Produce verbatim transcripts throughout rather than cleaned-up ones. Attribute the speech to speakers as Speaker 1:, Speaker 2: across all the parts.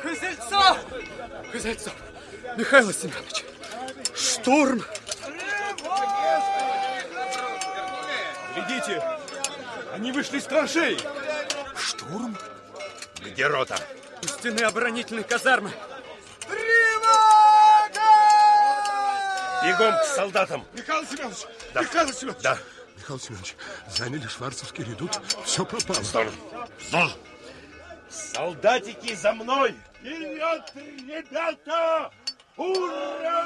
Speaker 1: Козельцов! Козельцов! Михаил Семенович! Штурм!
Speaker 2: Глядите! Они вышли с траншеи!
Speaker 1: Штурм?
Speaker 2: Где рота?
Speaker 1: У стены оборонительной казармы.
Speaker 2: Бегом к солдатам.
Speaker 3: Михаил Семенович!
Speaker 2: Да.
Speaker 3: Михаил Семенович!
Speaker 2: Да.
Speaker 3: Михаил Семенович, заняли Шварцевский редут, все пропало.
Speaker 2: Здорово. Здорово. Солдатики, за мной!
Speaker 3: Вперед, ребята! Ура!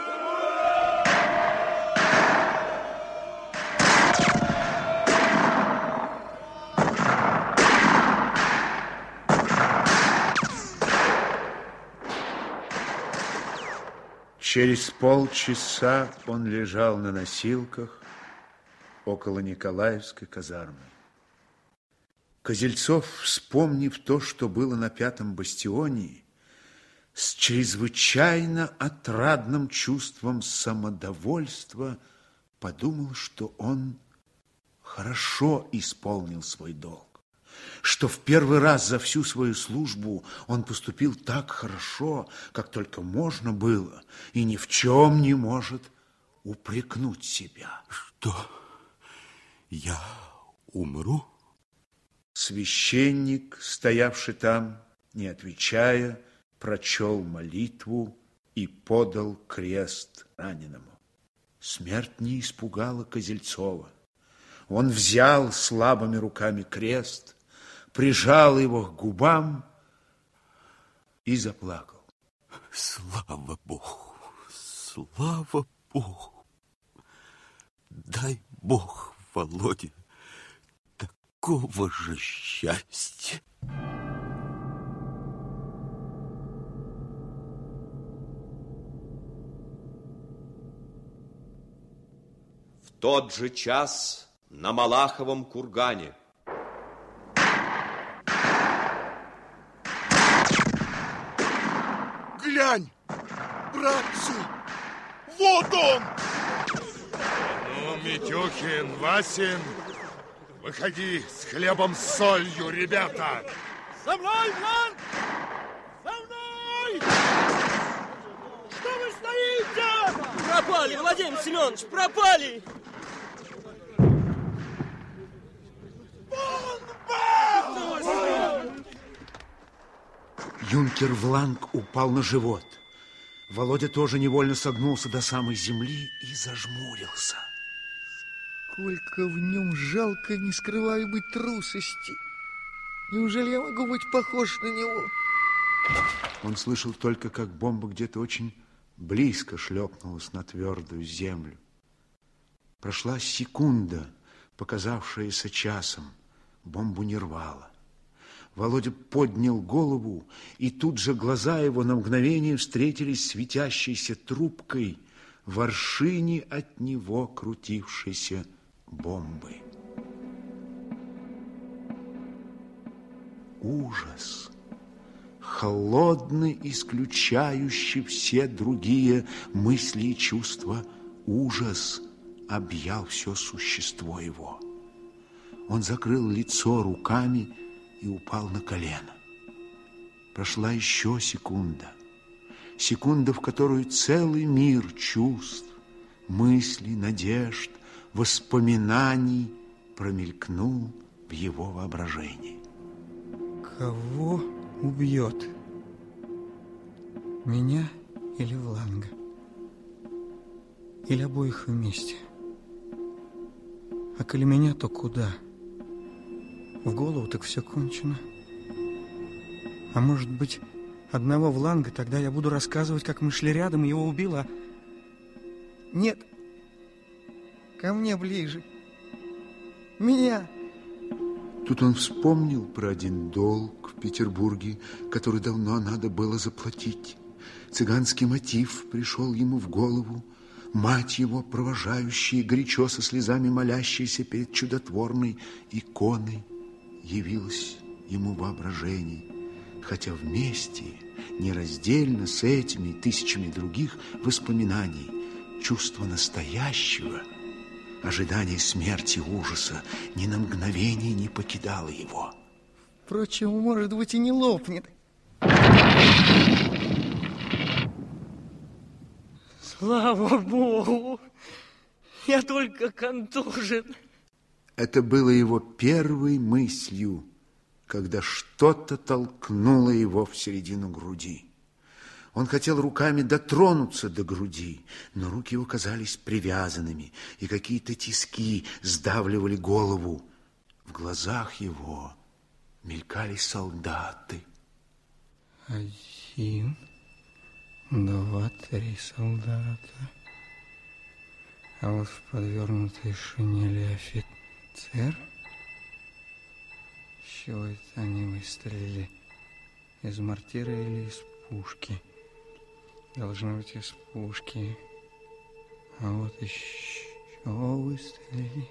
Speaker 4: Через полчаса он лежал на носилках около Николаевской казармы. Козельцов, вспомнив то, что было на Пятом бастионе, с чрезвычайно отрадным чувством самодовольства подумал, что он хорошо исполнил свой долг, что в первый раз за всю свою службу он поступил так хорошо, как только можно было, и ни в чем не может упрекнуть себя.
Speaker 3: Что? Я умру?
Speaker 4: Священник, стоявший там, не отвечая, прочел молитву и подал крест раненому. Смерть не испугала Козельцова. Он взял слабыми руками крест, прижал его к губам и заплакал.
Speaker 3: Слава Богу! Слава Богу! Дай Бог, Володе, такого же счастья.
Speaker 5: В тот же час на Малаховом кургане.
Speaker 3: Глянь, братцы, вот он!
Speaker 6: Ну, Митюхин, Васин, выходи с хлебом с солью, ребята!
Speaker 7: За мной, Влад! За мной! Что вы стоите?
Speaker 8: Пропали, Владимир Семенович, пропали!
Speaker 4: Юнкер Вланг упал на живот. Володя тоже невольно согнулся до самой земли и зажмурился.
Speaker 9: Сколько в нем жалкой, нескрываемой трусости. Неужели я могу быть похож на него?
Speaker 4: Он слышал только, как бомба где-то очень близко шлепнулась на твердую землю. Прошла секунда, показавшаяся часом. Бомбу не рвало. Володя поднял голову, и тут же глаза его на мгновение встретились с светящейся трубкой в аршине от него крутившейся бомбы. Ужас, холодный, исключающий все другие мысли и чувства, ужас объял все существо его. Он закрыл лицо руками и упал на колено. Прошла еще секунда. Секунда, в которую целый мир чувств, мыслей, надежд, воспоминаний промелькнул в его воображении.
Speaker 9: Кого убьет? Меня или Вланга? Или обоих вместе? А коли меня, то куда? В голову так все кончено. А может быть, одного Вланга, тогда я буду рассказывать, как мы шли рядом, и его убила. Нет, ко мне ближе. Меня.
Speaker 4: Тут он вспомнил про один долг в Петербурге, который давно надо было заплатить. Цыганский мотив пришел ему в голову. Мать его, провожающая, горячо со слезами молящаяся перед чудотворной иконой, явилась ему в воображении, хотя вместе, нераздельно с этими и тысячами других воспоминаний, чувство настоящего, ожидание смерти, ужаса ни на мгновение не покидало его.
Speaker 9: Впрочем, может быть, и не лопнет.
Speaker 8: Слава Богу! Я только контужен.
Speaker 4: Это было его первой мыслью, когда что-то толкнуло его в середину груди. Он хотел руками дотронуться до груди, но руки его казались привязанными, и какие-то тиски сдавливали голову. В глазах его мелькали солдаты.
Speaker 9: Один, два, три солдата. А вот в подвернутой шинели офицер. С чего это они выстрелили? Из мортира или из пушки? Должно быть, из пушки. А вот еще выстрелили.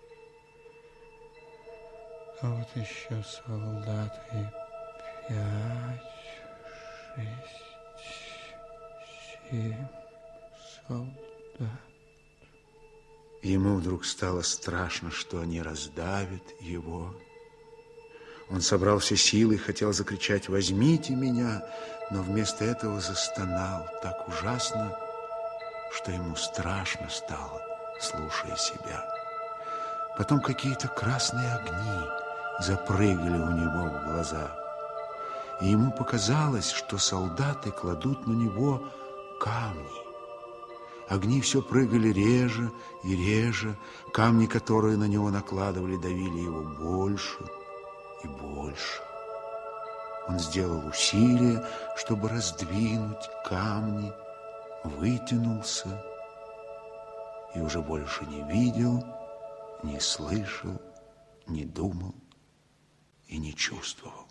Speaker 9: А вот еще солдаты. Пять, шесть, семь солдат.
Speaker 4: Ему вдруг стало страшно, что они раздавят его. Он собрал все силы и хотел закричать «Возьмите меня!», но вместо этого застонал так ужасно, что ему страшно стало, слушая себя. Потом какие-то красные огни запрыгали у него в глазах, и ему показалось, что солдаты кладут на него камни. Огни все прыгали реже и реже, камни, которые на него накладывали, давили его больше и больше. Он сделал усилие, чтобы раздвинуть камни, вытянулся и уже больше не видел, не слышал, не думал и не чувствовал.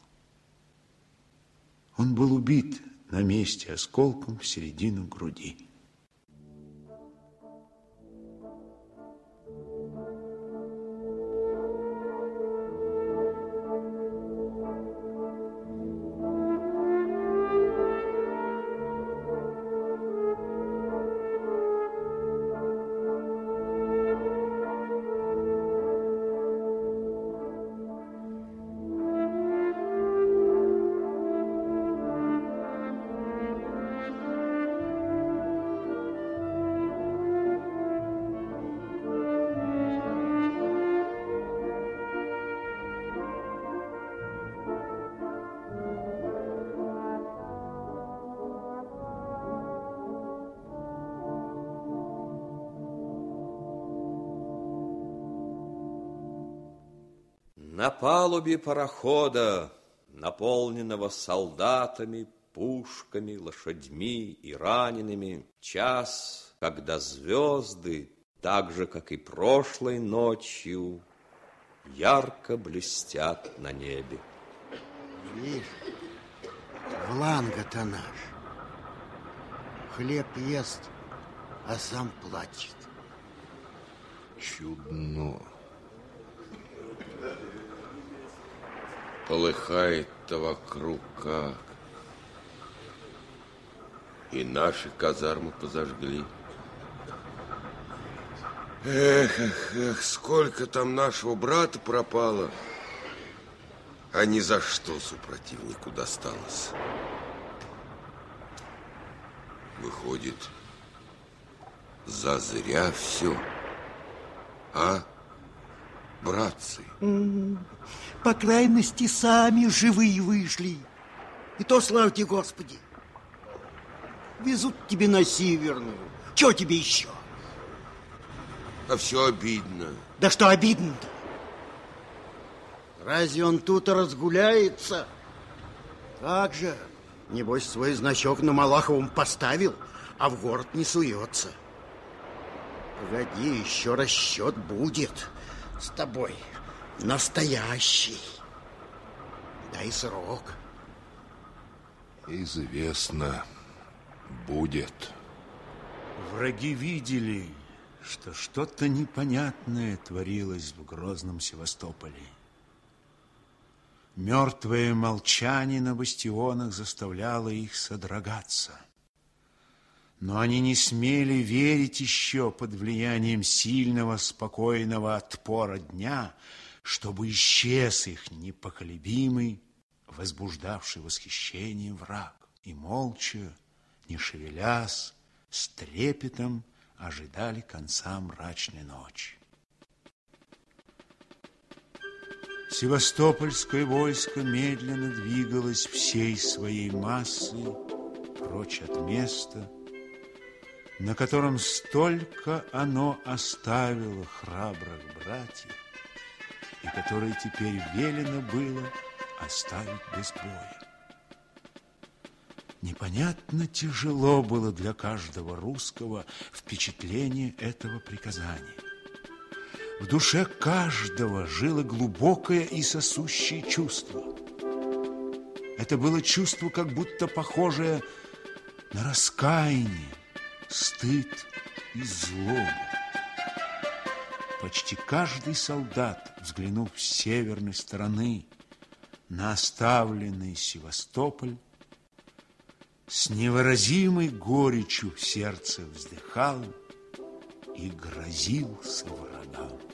Speaker 4: Он был убит на месте осколком в середину груди.
Speaker 5: На палубе парохода, наполненного солдатами, пушками, лошадьми и ранеными, час, когда звезды, так же, как и прошлой ночью, ярко блестят на небе.
Speaker 10: Видишь, Вланга-то наш. Хлеб ест, а сам плачет.
Speaker 6: Чудно. Полыхает-то вокруг как. И наши казармы позажгли. Эх, эх, эх, сколько там нашего брата пропало, а ни за что супротивнику досталось. Выходит, зазря все, а, братцы?
Speaker 10: По крайности, сами живые вышли. И то славьте Господи. Везут тебе на Северную. Чего тебе еще?
Speaker 6: А все обидно.
Speaker 10: Да что обидно-то? Разве он тут разгуляется? Как же? Небось, свой значок на Малаховом поставил, а в город не суется. Погоди, еще расчет будет с тобой. Настоящий. Дай срок.
Speaker 6: Известно будет.
Speaker 4: Враги видели, что что-то непонятное творилось в грозном Севастополе. Мертвое молчание на бастионах заставляло их содрогаться. Но они не смели верить еще под влиянием сильного, спокойного отпора дня, чтобы исчез их непоколебимый, возбуждавший восхищение враг. И молча, не шевелясь, с трепетом ожидали конца мрачной ночи. Севастопольское войско медленно двигалось всей своей массой прочь от места, на котором столько оно оставило храбрых братьев, и которое теперь велено было оставить без боя. Непонятно тяжело было для каждого русского впечатление этого приказания. В душе каждого жило глубокое и сосущее чувство. Это было чувство, как будто похожее на раскаяние, стыд и злобу. Почти каждый солдат, взглянув с северной стороны на оставленный Севастополь, с невыразимой горечью в сердце вздыхал и грозился врагам.